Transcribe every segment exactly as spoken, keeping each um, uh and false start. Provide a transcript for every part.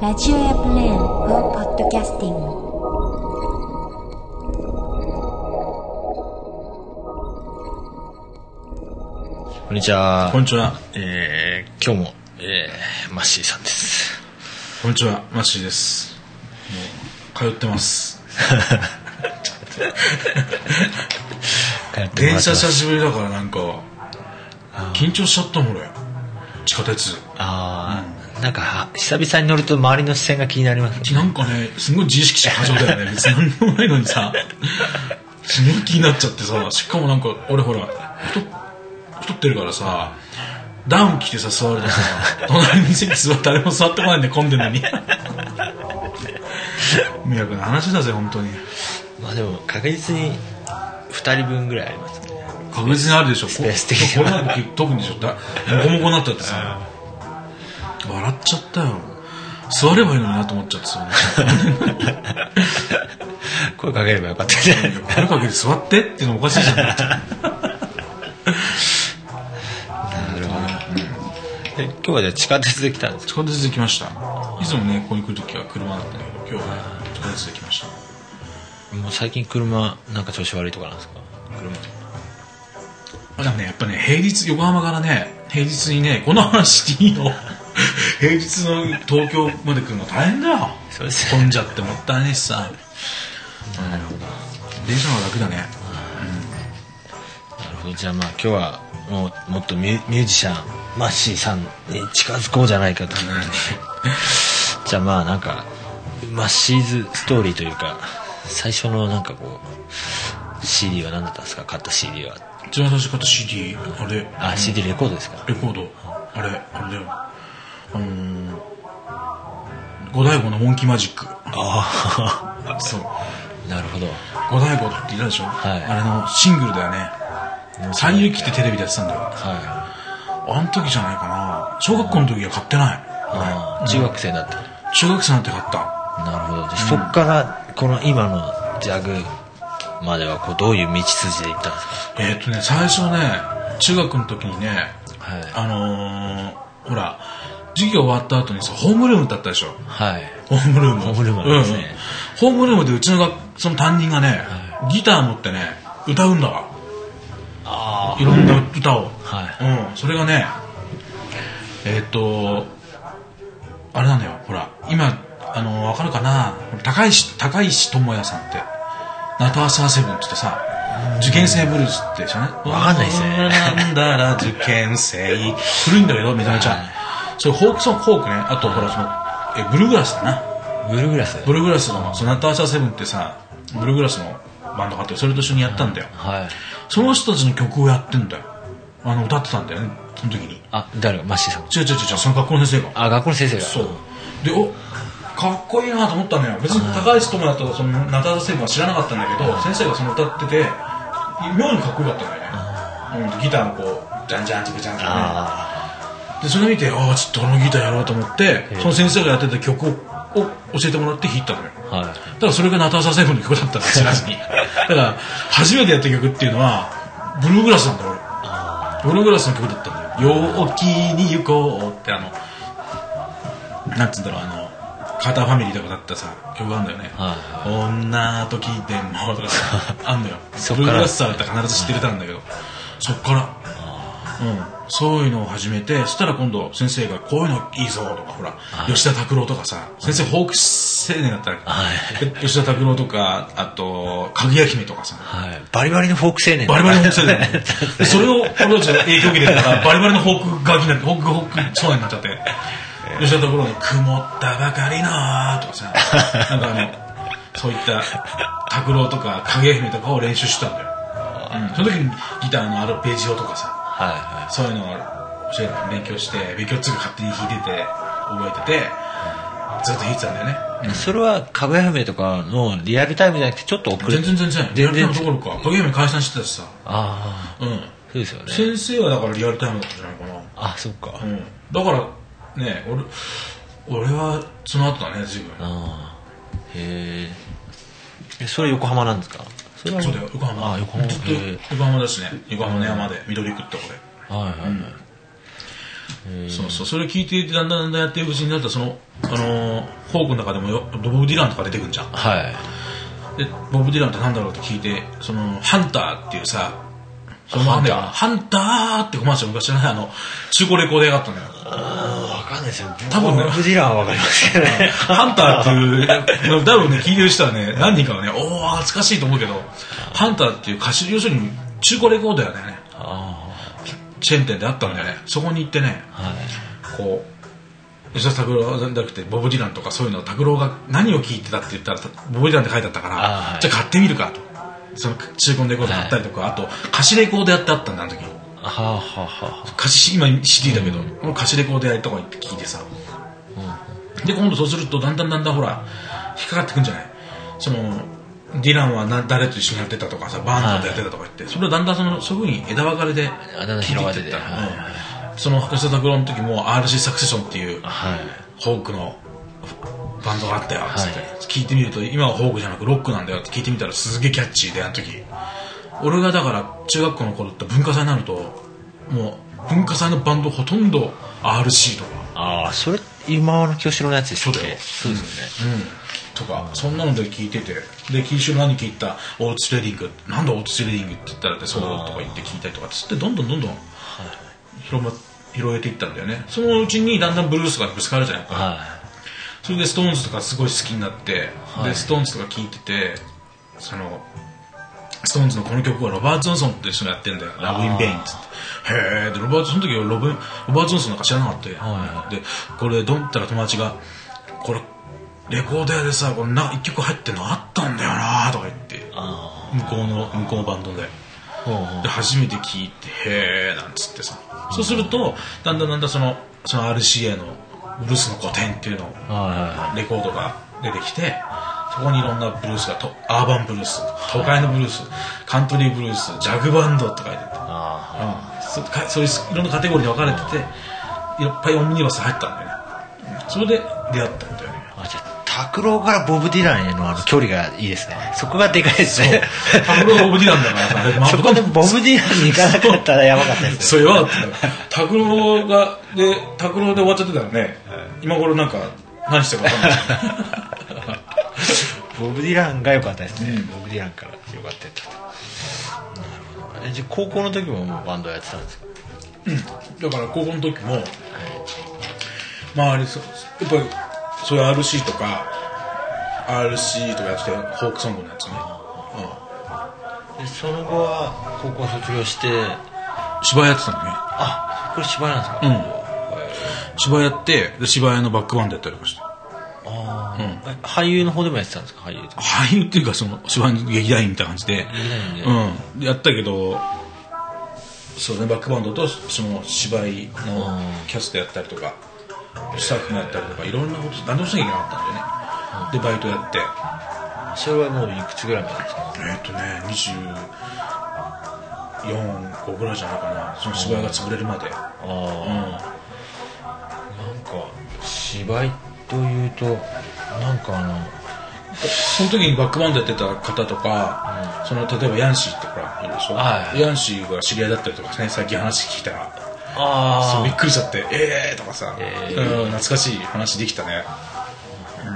ラジオやプレーン for podcasting。 こんにちは。 こんにちは。 えー、今日も、えー、マッシーさんです。 こんにちは、マッシーです。もう通ってます。電車久しぶりだからなんか緊張しちゃったもん俺。地下鉄。 ああ、うん、なんか久々に乗ると周りの視線が気になります、 ね。なんかね、すごい自意識過剰だよね。別に何でもないのにさ、すごい気になっちゃってさ、しかもなんか俺ほら太太ってるからさ、ダウン着てさ座るとさ、隣に席座って誰も座ってこないんで混んでるのに。迷惑な話だぜ本当に。 まあでも確実にふたりぶんぐらいありますね。 確実にあるでしょ。 スペース的に。これなんか特にでしょ。だモコモコになっちゃってさ、笑っちゃったよ。座ればいいのになと思っちゃってさ。 声かければよかったね。 声かけて座ってっていうのもおかしいじゃん。なるほど、うん、今日はじゃあ地下鉄で来たんですか？ 地下鉄で来ました。いつもねここに来るときは車だったんだけど、今日は、ね、地下鉄で来ました。 もう最近車なんか調子悪いとかなんですか？車でもねやっぱね平日横浜からね平日にねこの話していいの？平日の東京まで来るの大変だよ。 そうです、 混んじゃってもったいないしさ。 なるほど。 電車の方が楽だね。 うん、なるほど。じゃあまあ今日はもうもっとミュ、ミュージシャンマッシーさんに近づこうじゃないかということで、じゃあまあなんかマッシーズストーリーというか最初のなんかこう シーディー は何だったんですか？買った シーディー は。 一番最初買った シーディー あれあ、うん、シーディー レコードですか？ レコードあれあれだよ、あのー、ゴダイゴのモンキーマジック。 ああそうなるほど。 ゴダイゴっていたでしょ、はい、あれのシングルだよね。西遊記ってテレビでやってたんだよ、はい、あの時じゃないかな。小学校の時は買ってない。 あ、中学生になって、 中学生になって買った。 なるほど。で、うん、そっからこの今のジャグまではこうどういう道筋で行ったんですか？ えー、っとね最初ね中学の時にね、はい、あのー、ほら授業終わった後にさホームルームだったでしょ。はい。ホームルーム。 ホームルームありますね。 うん、ホームルームでうちのがその担任がね、はい、ギター持ってね歌うんだわ。ああ。いろんな歌を。はい。うん。それがねえー、っとあれなんだよ。ほら今あのー、わかるかな。高石高石智也さんって。ナトアサーセブンって言ってさ、受験生ブルースって知らない？ わかんないですね。 なんだら受験生。古いんだけどめちゃめちゃ。それフォークソング、フォークね。あとほらそのえブルーグラスだな。 ブルーグラス。 ブルーグラスのそのナトアサーセブンってさ、ブルーグラスのバンドがあってそれと一緒にやったんだよ。はい。その人たちの曲をやってんだよ。あの歌ってたんだよねその時に。 あ、誰がマッシーさん？ 違う違う違うその学校の先生が。 あ、学校の先生が。 そう。でお。かっこいいなと思ったのよ。別に高橋智也とそのナターズセブンは知らなかったんだけど、先生がその歌ってて妙にかっこよかったんだよね。うん、ギターのこうジャンジャンチクジャンチクね。でそれ見てああちょっとこのギターやろうと思ってその先生がやってた曲を教えてもらって弾いたのよ。はい。だからそれがナターズセブンの曲だったんです知らずに。だから初めてやった曲っていうのはブルーグラスなんだよ俺。ブルーグラスの曲だったんだよ。陽気に行こうってあのなんつうんだろうあの。カーターファミリーとかだったさ曲があるんだよね、はい、女と聞いてもとかさあんのよ。ブルーグラスさんだったら必ず知ってる歌なんだけど、そっから、うん、そういうのを始めてそしたら今度先生がこういうのいいぞとかほら吉田拓郎とかさ先生フォーク青年だったら、はい、吉田拓郎とかあとかぐや姫とかさ、はい、 バリバリのフォーク青年バリバリのフォーク青年でそれを俺たちが影響を受けてたからバリバリのフォークガキになってフォークフォーク少年になっちゃって吉田拓郎の曇ったばかりのとかさなんかあのそういった拓郎とか影姫とかを練習してたんだよ、うん、その時にギターのアルペジオとかさ、はいはい、そういうのを教えて勉強して勉強つうか勝手に弾いてて覚えててずっと弾いてたんだよね、 うん、それはかぐや姫とかのリアルタイムじゃなくてちょっと遅れて全然全然リアルタイムどころかかぐや姫解散してたしさああうんそうですよね。 先生はだからリアルタイムだったんじゃないかな。 あそっか、 うん、だからね俺俺はその後だね随分。 あへえ。それ横浜なんですか？ それはそうだよ横浜。 あ横浜。 ずっと横浜だしね横浜の山で緑区ってこれ。はいはいはい。 そうそう、それ聞いてだんだんだんだんやっていくうちになったらその、あのー、フォークの中でもよボブ・ディランとか出てくるんじゃん。 はいでボブ・ディランってなんだろうって聞いて、そのハンターっていうさ、そのハンターハンターってコマーシャル昔のね、あの中古レコード屋があったのよ。 あ分かんないですよ、 多分ねボブ・ディランは分かりますけどねハンターっていう多分ね聞いてる人はね何人かはね、おお懐かしいと思うけど、ハンターっていう歌手、要するに中古レコード屋だよね。チェーン店であったんだよね。そこに行ってね、はい、こう吉田拓郎じゃなくてボブ・ディランとかそういうのを拓郎が何を聞いてたって言ったらボブ・ディランって書いてあったから、はい、じゃあ買ってみるかと、その中古のレコード買ったりとか、はい、あと貸しレコードやってあったんだあの時。はあはあはあ、貸し今 シーディー だけど、うん、貸しレコードやとか行って聞いてさ、うん、で今度そうするとだんだんだんだんほら引っかかってくんじゃない。そのディランはな誰と一緒にやってたとかさ、バーンドとやってたとか言って、はい、それをだんだんそのそういう風に枝分かれで聞いていってった、はい、その吉田拓郎の時も アールシー サクセションっていう、はい、ホークのバンドがあったよっつって、はい、聞いてみると今はホークじゃなくロックなんだよって聞いてみたらすげえキャッチーで、あの時俺がだから中学校の頃って文化祭になるともう文化祭のバンドほとんど アールシー とか。 ああそれ今の清志郎のやつでしょ。 そうだよ、 そうですよね、 うんとかそんなので聞いてて、で清志郎何聞いたオーツ・レディングなんだオーツ・レディングって言ったらってそうとか言って聞いたりとかつってどんどんどんどん広ま広げていったんだよね。そのうちにだんだんブルースがぶつかるじゃないか、はい、それでストーンズとかすごい好きになって、はい、でストーンズとか聞いてて、そのストーンズのこの曲はロバート・ジョンソンって人がやってんだよ、ラブ・イン・ベインっつって、へえ。でロバートその時はロブロバート・ジョンソンなんか知らなかったよ、はい、でこれどんったら友達がこれレコード屋でさこんないっきょく入ってるのあったんだよなとか言って、向こうの向こうのバンドでで初めて聞いてへえなんつってさ、そうするとだんだんだんだんそのその アールシーエー のブルースの古典っていうのレコードが出てきて、そこにいろんなブルースがとアーバンブルース、都会のブルース、カントリーブルース、ジャグバンドとか書いてて、あ、うん、そ, そういういろんなカテゴリーに分かれてていっぱいオムニバス入ったんだよね。それで出会ったんだよね。 あ、じゃあ拓郎からボブ・ディランへのあの距離がいいですね。そこがでかいですね。 拓郎がボブ・ディランだからさそこでボブ・ディランに行かなかったらやばかったですね。 そうやばかったよ。拓郎がで拓郎で終わっちゃってたらね、今頃なんか何してるか分かんないボブ・ディランが良かったですね、うん、ボブ・ディランから良かったと。なるほど。えじゃあ高校の時ももうバンドやってたんですか。 うん、だから高校の時も、はい、まああれそやっぱりそういう アールシー とか アールシー とかやっててフォークソングのやつね、 うん、でその後は高校卒業して芝居やってたのね。 あ、これ芝居なんですか。うん、 芝居やってで芝居のバックバンドやったりとかして、 あ、うん、俳優の方でもやってたんですか。俳優とか俳優っていうかその芝居の劇団員みたいな感じで、うん、やったけどそうね、バックバンドとその芝居のキャストやったりとかスタッフもやったりとかいろんなこと何でもしなきゃいけなかったんだよね、うん、でバイトやって。 それはもういくつぐらいなんですか。 えーっとねにじゅうよん、ごぐらいじゃないかな、その芝居が潰れるまで。あ、うん、 なんか芝居というとなんかあのその時にバックバンドやってた方とか、うん、その例えばヤンシーってほらいるでしょ、はい、ヤンシーが知り合いだったりとかね、最近話聞いたらあそうびっくりしちゃってえーとかさ、えーうん、懐かしい話できたね、 うん、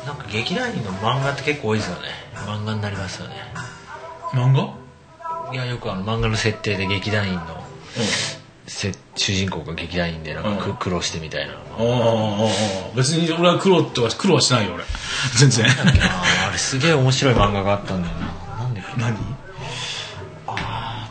なんか劇団員の漫画って結構多いですよね。漫画になりますよね。 漫画いやよくあの漫画の設定で劇団員の、うん、主人公が劇団員でなんか、うん、苦労してみたいな。ああ別に俺は苦労とは苦労はしないよ俺全然あれすげえ面白い漫画があったんだよな。なんで何あ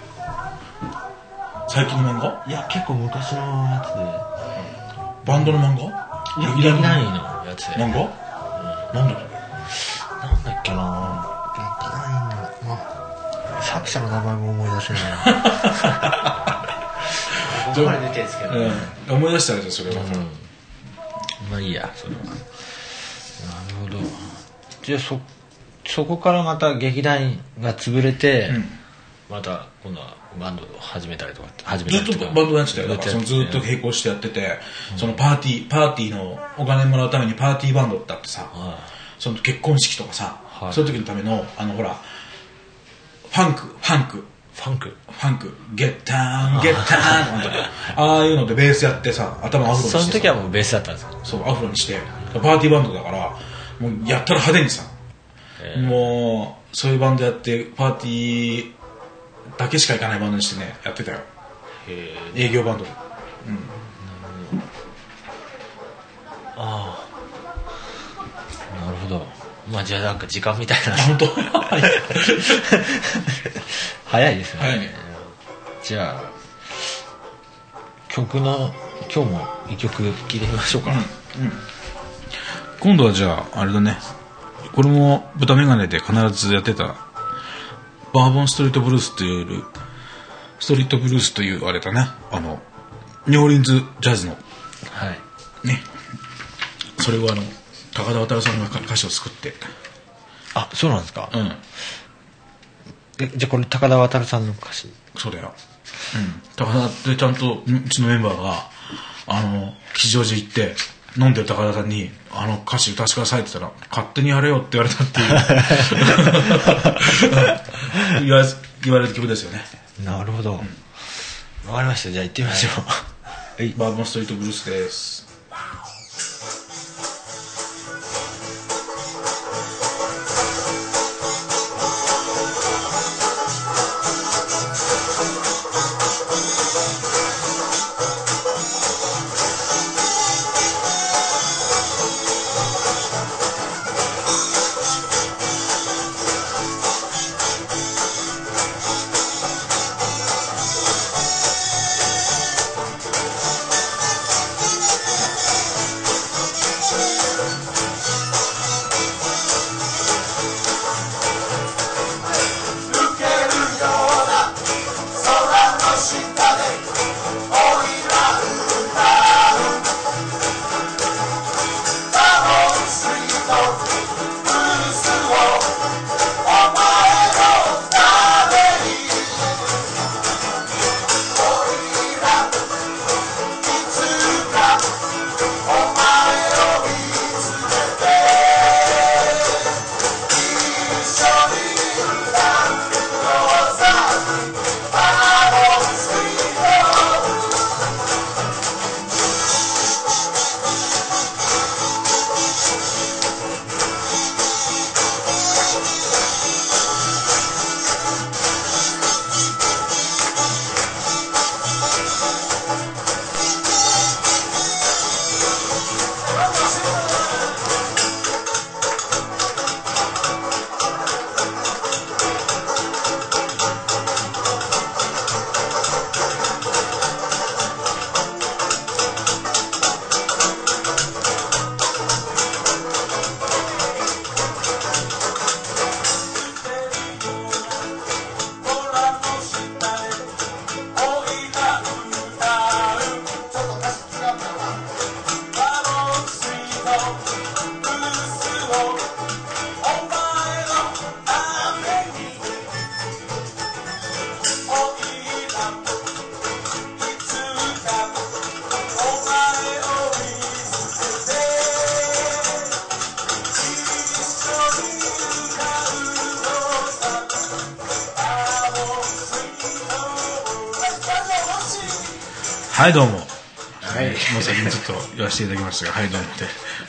最近の漫画。 いや結構昔のやつで、 うん、バンドの漫画。 劇団員のやつで漫画、うん、なんだっけなんだっけな劇団員の、まあ、作者の名前も思い出せないなここまで出てるんですけど、ね、 うん、思い出したらそれは、うん、 まあいいやそれは。なるほど。じゃあ そ, そこからまた劇団員が潰れて、うん、また今度はバンドを始めたりとか始めたりとかずっとバンドやってたよ。だからそのずっと並行してやってて、うん、そのパーティーパーティーのお金もらうためにパーティーバンドってあってさ、はい、その結婚式とかさ、はい、そういう時のためのあのほらファンクファンクファンクファンクゲッターンゲッターンとかああいうのでベースやってさ頭アフロにしてさ、 その時はもうベースだったんですか？ そうアフロにしてパーティーバンドだからもうやったら派手にさ、えー、もうそういうバンドやってパーティーだけしか行かないバンドにしてねやってたよ。えー、営業バンドで、うん、 ああなるほど。まあじゃあなんか時間みたいな本当早いですね。 早いね。 じゃあ曲の今日も一曲聴いてみましょうか、うんうん、 今度はじゃああれだね、これも豚メガネで必ずやってたバーボンストリートブルースというストリートブルースというあれだね、あのニューオーリンズジャズのはいね、それをあの高田渡さんが歌詞を作って。 あ、そうなんですか。 うん。 え、じゃあこれ高田渡さんの歌詞？ そうだよ。うん。高田でちゃんとうちのメンバーがあの吉祥寺行って飲んでる高田さんにあの歌詞歌わせてくださいって言ったら勝手にやれよって言われたっていう言われ言われる曲ですよね。 なるほど。わ、うん、かりました。じゃあ行ってみましょう。 はい。バーボンストリートブルースです。はいどうも、はい、もう先にちょっと言わせていただきましたが、はいどうもって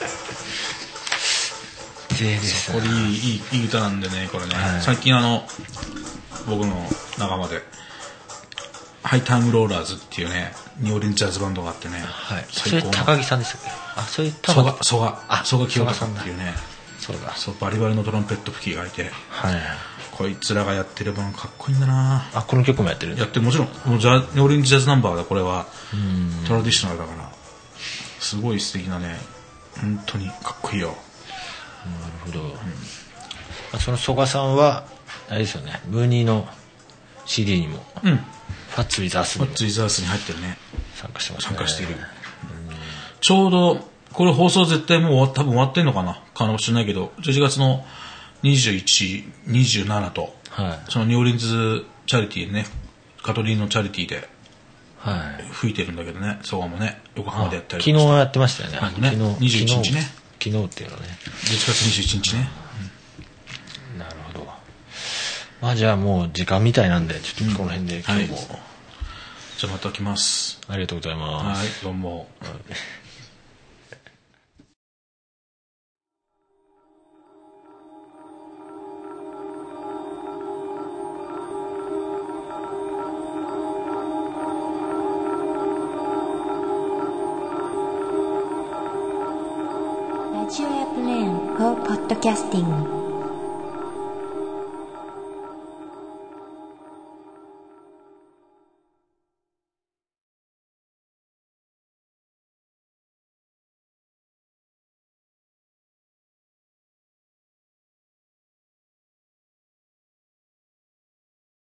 これいい、いい、いい歌なんでね、これね、はい、最近あの僕の仲間でハイタイムローラーズっていうねニューオーリンズジャズバンドがあってね、 はい、それ高木さんでしたっけ？あ、それ蘇我蘇我蘇我清香さんっていうね、 そうだ、 そうバリバリのトランペット吹きがいて、 はい、 こいつらがやってる分かっこいいんだなあ。この曲もやってる？ やってる、もちろんもうジャニューオーリンズジャズナンバーだこれは。トラディショナルだからすごい素敵なね、本当にかっこいいよ。 なるほど、うん、その蘇我さんはあれですよね、ムーニーの シーディー にも、うん、ファッツ・ウィザースにファッツ・ウィザースに入ってるね、 参加してますね。 参加している、うん、ちょうどこれ放送絶対もう多分終わってんのかなかもしれないけど、じゅういちがつのにじゅういち、にじゅうしちと、はい、そのニューオーリンズチャリティーでね、カトリーのチャリティーで吹いてるんだけどね、蘇我もね横浜でやったりとか昨日やってましたよね、 ね、昨日にじゅういちにちね、 昨日っていうのね、 じゅういちがつにじゅういちにちね、 うん、なるほど。 まあじゃあもう時間みたいなんでちょっとこの辺で今日も、 はい、じゃあまた来ます。 ありがとうございます。 はい、どうも。 ラジオやプレーン for podcasting